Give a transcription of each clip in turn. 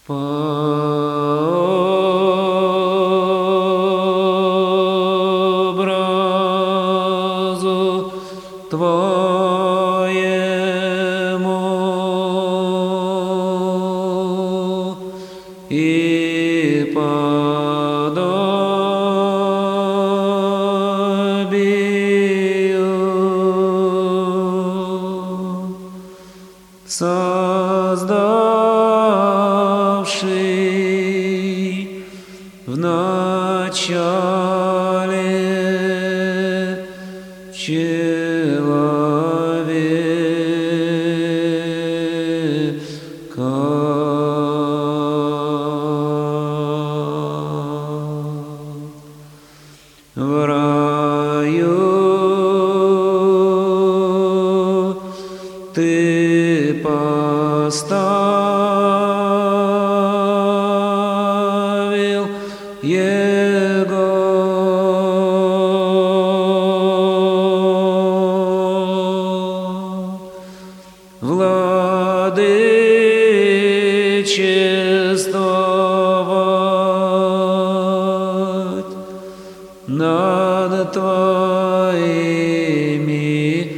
По образу Твоему и подобию, создавший в начале человека. В раю Ты поставил его владычествовать над Твоими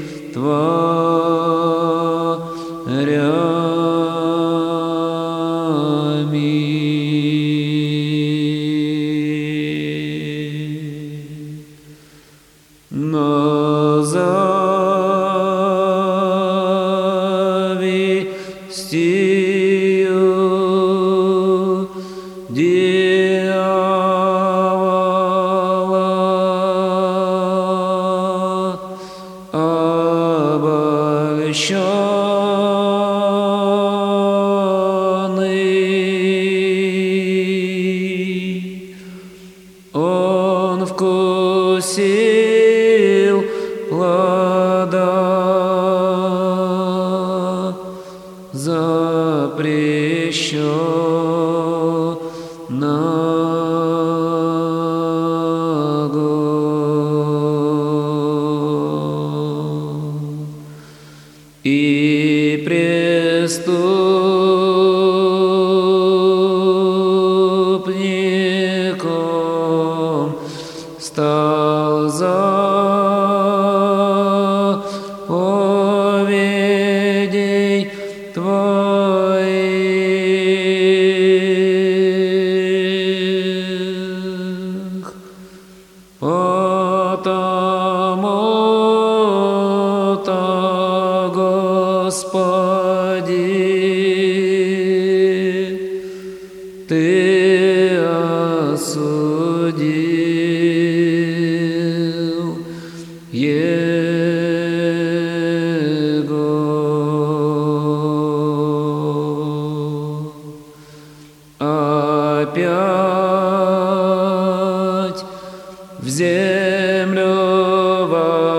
творями. Назови стию дьявола, обольщенный. Он вкусил плода запрещенного и преступником стал заповедей Твоих, потому-то, Господи, Ты осудил его. Опять в землю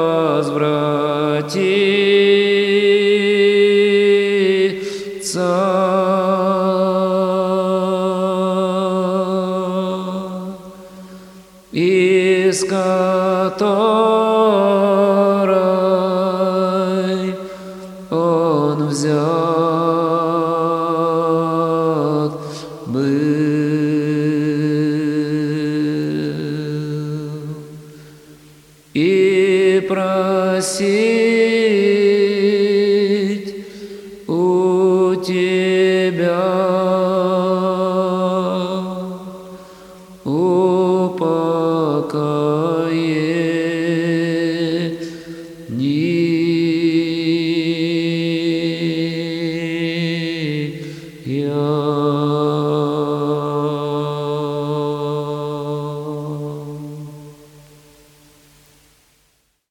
возвратится, из которой он взят был, и просить у Тебя упокоения.